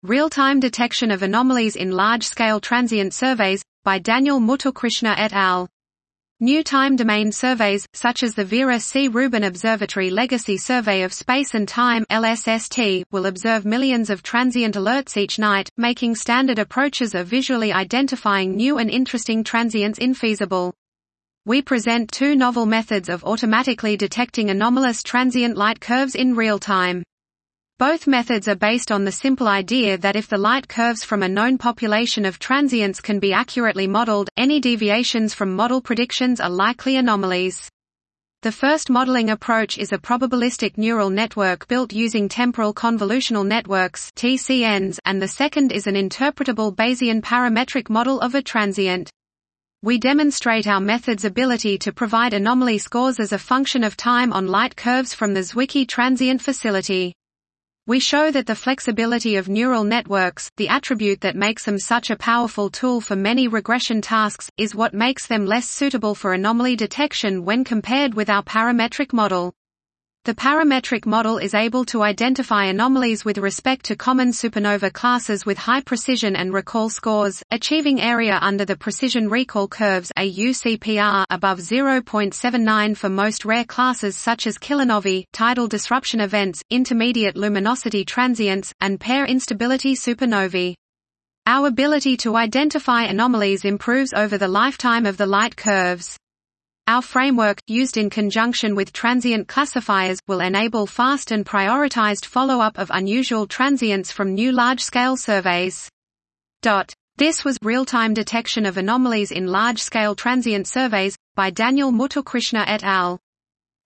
Real-time detection of anomalies in large-scale transient surveys, by Daniel Muthukrishna et al. New time domain surveys, such as the Vera C. Rubin Observatory Legacy Survey of Space and Time (LSST), will observe millions of transient alerts each night, making standard approaches of visually identifying new and interesting transients infeasible. We present two novel methods of automatically detecting anomalous transient light curves in real time. Both methods are based on the simple idea that if the light curves from a known population of transients can be accurately modeled, any deviations from model predictions are likely anomalies. The first modeling approach is a probabilistic neural network built using temporal convolutional networks (TCNs), and the second is an interpretable Bayesian parametric model of a transient. We demonstrate our method's ability to provide anomaly scores as a function of time on light curves from the Zwicky Transient Facility. We show that the flexibility of neural networks, the attribute that makes them such a powerful tool for many regression tasks, is what makes them less suitable for anomaly detection when compared with our parametric model. The parametric model is able to identify anomalies with respect to common supernova classes with high precision and recall scores, achieving area under the precision recall curves (AUCPR) above 0.79 for most rare classes such as kilonovae, tidal disruption events, intermediate luminosity transients, and pair instability supernovae. Our ability to identify anomalies improves over the lifetime of the light curves. Our framework, used in conjunction with transient classifiers, will enable fast and prioritized follow-up of unusual transients from new large-scale surveys. This was Real-Time Detection of Anomalies in Large-Scale Transient Surveys, by Daniel Muthukrishna et al.